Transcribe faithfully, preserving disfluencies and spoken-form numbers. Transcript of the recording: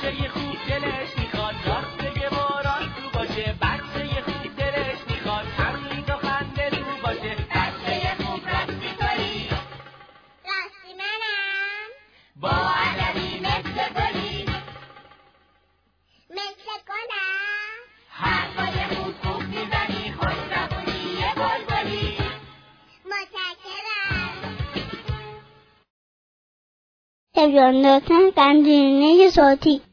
بچه خوب دلش میخواد راسته باران تو باشه، بچه خوب دلش میخواد امید و خنده تو باشه، بچه خوب راستی تویی، راستی منم با علمی مثل گلی، مثل گلم حرفای خوب خوب میزنی، خوش زبونی یه بلبلی. متشکرم. تلویزیون قندیلینه صوتی